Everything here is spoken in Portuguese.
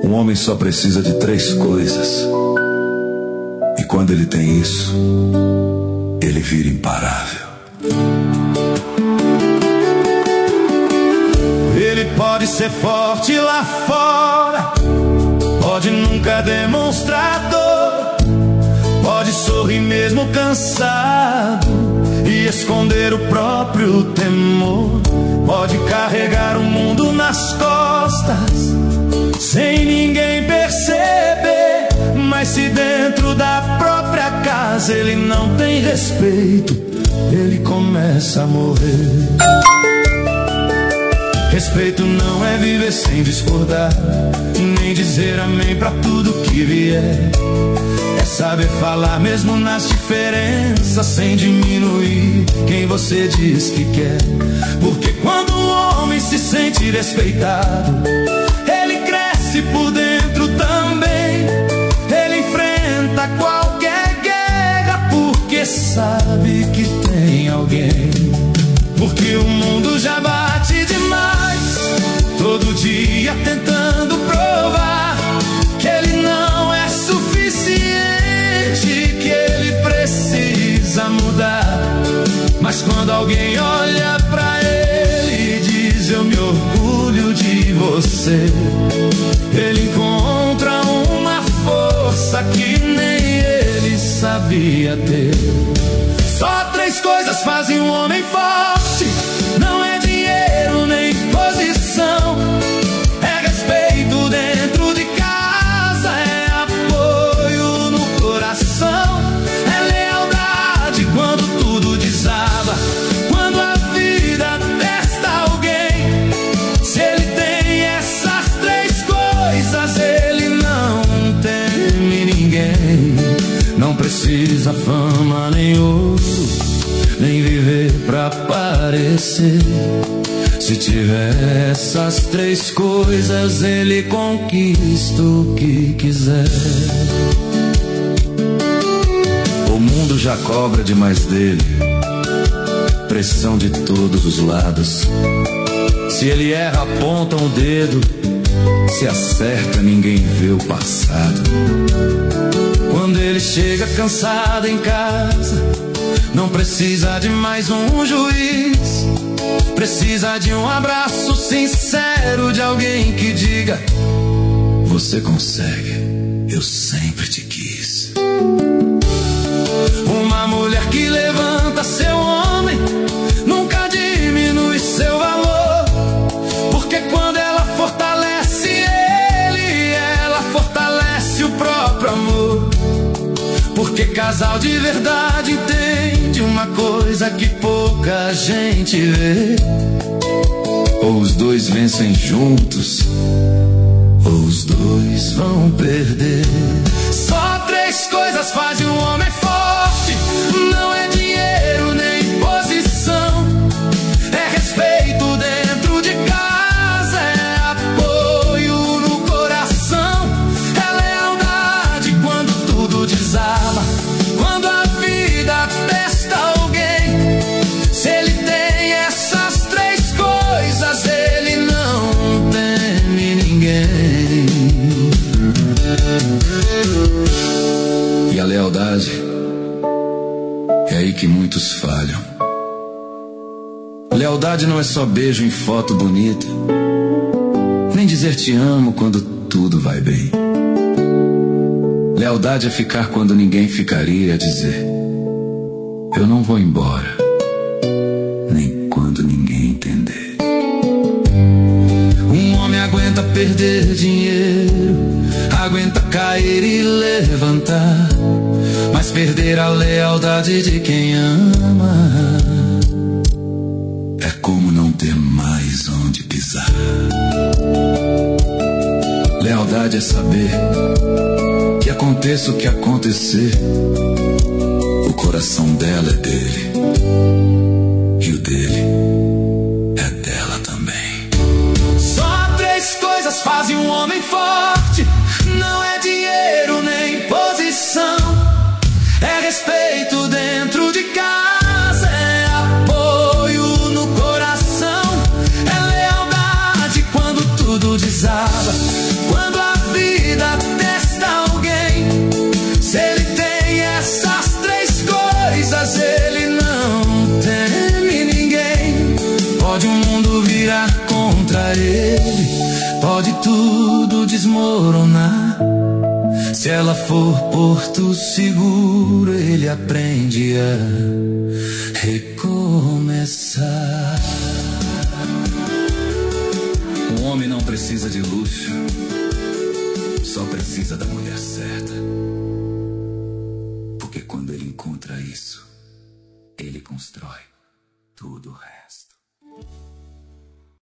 Um homem só precisa de 3 coisas. E quando ele tem isso, ele vira imparável. Ele pode ser forte lá fora, pode nunca demonstrar dor, pode sorrir mesmo cansado e esconder o próprio temor. Pode carregar o mundo nas costas sem ninguém perceber, mas se dentro da própria casa ele não tem respeito, ele começa a morrer. Respeito não é viver sem discordar, nem dizer amém pra tudo que vier. É saber falar mesmo nas diferenças, sem diminuir quem você diz que quer. Porque quando o homem se sente respeitado, ele cresce por dentro também. Ele enfrenta qualquer guerra porque sabe que tem alguém. Porque o mundo já bate demais, todo dia tentando provar que ele não é suficiente, que ele precisa mudar. Mas quando alguém olha pra ele e diz eu me orgulho de você, ele encontra uma força que nem ele sabia ter. Só 3 coisas fazem um homem forte, não é dinheiro nem posição, é respeito dentro de casa, é apoio no coração, é lealdade quando tudo desaba, quando a vida testa alguém. Se ele tem essas 3 coisas, ele não teme ninguém. Não precisa fama nem ouro, nem viver pra aparecer. Se tiver essas 3 coisas, ele conquista o que quiser. O mundo já cobra demais dele, pressão de todos os lados. Se ele erra, apontam o dedo, se acerta, ninguém vê o passado. Quando ele chega cansado em casa, não precisa de mais um juiz, precisa de um abraço sincero de alguém que diga: você consegue, eu sempre te quis. Uma mulher que levanta seu homem, nunca diminui seu valor, porque quando ela fortalece ele, ela fortalece o próprio amor. Porque casal de verdade entende uma coisa que pouca gente vê: ou os 2 vencem juntos, ou os 2 vão perder. Só 3 coisas fazem um homem forte, não é dinheiro nem posição, é respeito dentro de casa, é apoio no coração, é lealdade quando tudo desaba, quando a vida testa alguém. Se ele tem essas 3 coisas, ele não teme ninguém. E a lealdade, é aí que muitos falham. Lealdade não é só beijo em foto bonita, nem dizer te amo quando tudo vai bem. Lealdade é ficar quando ninguém ficaria, dizer eu não vou embora, nem quando ninguém entender. Um homem aguenta perder dinheiro, aguenta cair e levantar, mas perder a lealdade de quem ama é como não ter mais onde pisar. Lealdade é saber que aconteça o que acontecer, o coração dela é dele e o dele é dela também. Só 3 coisas fazem um homem forte, não é dinheiro nem posição, é respeito dentro de casa, é apoio no coração, é lealdade quando tudo desaba, quando a vida Pode o mundo virar contra ele, pode tudo desmoronar. Se ela for porto seguro, ele aprende a recomeçar. Um homem não precisa de luxo, só precisa da mulher certa. Porque quando ele encontra isso, ele constrói tudo o resto.